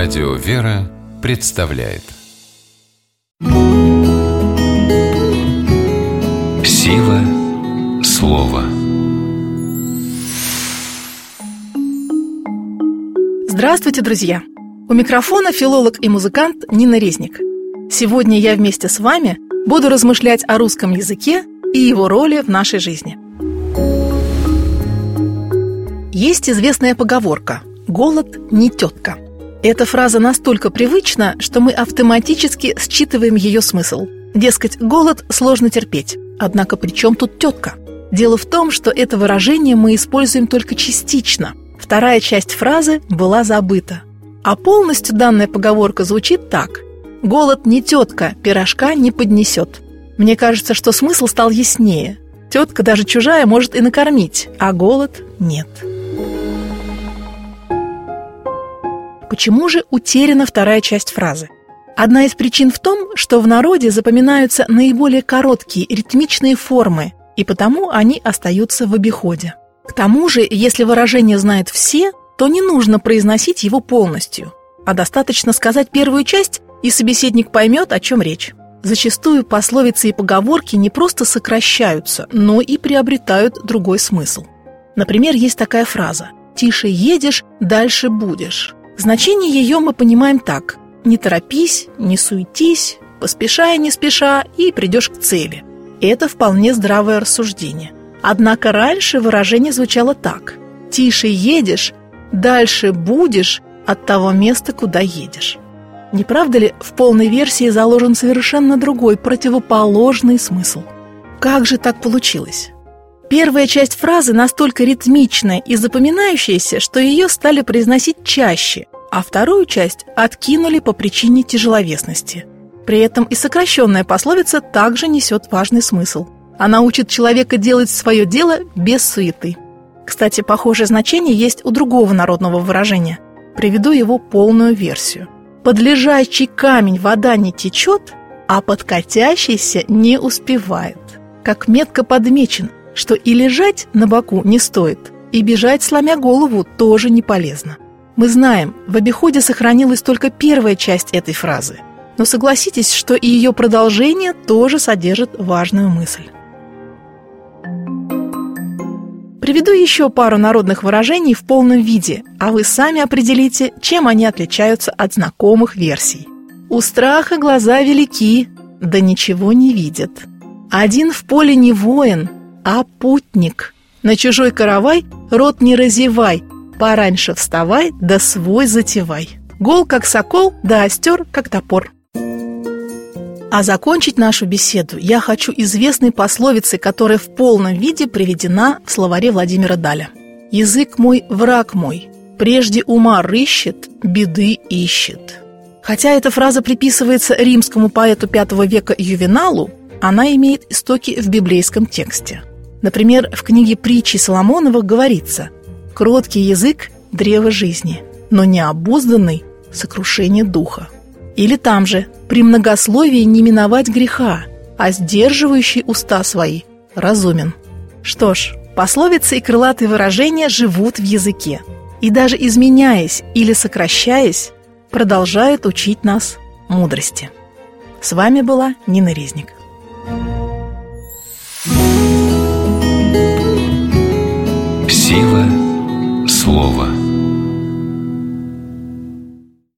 Радио «Вера» представляет Сила слова. Здравствуйте, друзья! У микрофона филолог и музыкант Нина Резник. Сегодня я вместе с вами буду размышлять о русском языке и его роли в нашей жизни. Есть известная поговорка «голод не тетка». Эта фраза настолько привычна, что мы автоматически считываем ее смысл. Дескать, голод сложно терпеть. Однако при чем тут тетка? Дело в том, что это выражение мы используем только частично. Вторая часть фразы была забыта. А полностью данная поговорка звучит так: «Голод не тетка, пирожка не поднесет». Мне кажется, что смысл стал яснее. Тетка, даже чужая, может и накормить, а голод нет. Почему же утеряна вторая часть фразы? Одна из причин в том, что в народе запоминаются наиболее короткие ритмичные формы, и потому они остаются в обиходе. К тому же, если выражение знают все, то не нужно произносить его полностью, а достаточно сказать первую часть, и собеседник поймет, о чем речь. Зачастую пословицы и поговорки не просто сокращаются, но и приобретают другой смысл. Например, есть такая фраза «Тише едешь, дальше будешь». Значение ее мы понимаем так: не торопись, не суетись, поспешай не спеша, и придешь к цели. Это вполне здравое рассуждение. Однако раньше выражение звучало так: тише едешь, дальше будешь от того места, куда едешь. Не правда ли, в полной версии заложен совершенно другой, противоположный смысл? Как же так получилось? Первая часть фразы настолько ритмичная и запоминающаяся, что ее стали произносить чаще, а вторую часть откинули по причине тяжеловесности. При этом и сокращенная пословица также несет важный смысл. Она учит человека делать свое дело без суеты. Кстати, похожее значение есть у другого народного выражения. Приведу его полную версию. «Под лежачий камень вода не течет, а под катящийся не успевает». Как метко подмечено, что и лежать на боку не стоит, и бежать, сломя голову, тоже не полезно. Мы знаем, в обиходе сохранилась только первая часть этой фразы, но согласитесь, что и ее продолжение тоже содержит важную мысль. Приведу еще пару народных выражений в полном виде, а вы сами определите, чем они отличаются от знакомых версий. «У страха глаза велики, да ничего не видят». «Один в поле не воин, а путник». «На чужой каравай рот не разевай, пораньше вставай, да свой затевай». «Гол как сокол, да остер как топор». А закончить нашу беседу я хочу известной пословицей, которая в полном виде приведена в словаре Владимира Даля. «Язык мой, враг мой, прежде ума рыщет, беды ищет». Хотя эта фраза приписывается римскому поэту V века Ювеналу, она имеет истоки в библейском тексте. Например, в книге «Притчи Соломоновых» говорится: «Кроткий язык – древо жизни, но необузданный – сокрушение духа». Или там же: «При многословии не миновать греха, а сдерживающий уста свои разумен». Что ж, пословицы и крылатые выражения живут в языке, и даже изменяясь или сокращаясь, продолжают учить нас мудрости. С вами была Нина Резник. Сила слова.